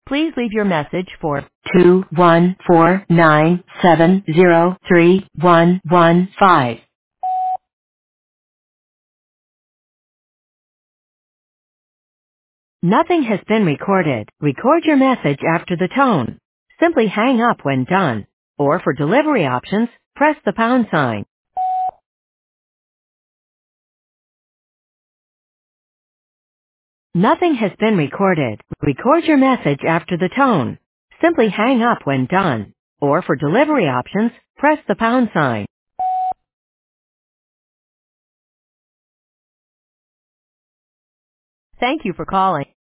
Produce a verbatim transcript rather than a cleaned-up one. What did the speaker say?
Please leave your message for two one four nine seven zero three one one five. Nothing has been recorded. Record your message after the tone. Simply hang up when done. Or for delivery options, press the pound sign. Nothing has been recorded. Record your message after the tone. Simply hang up when done. Or for delivery options, press the pound sign. Thank you for calling.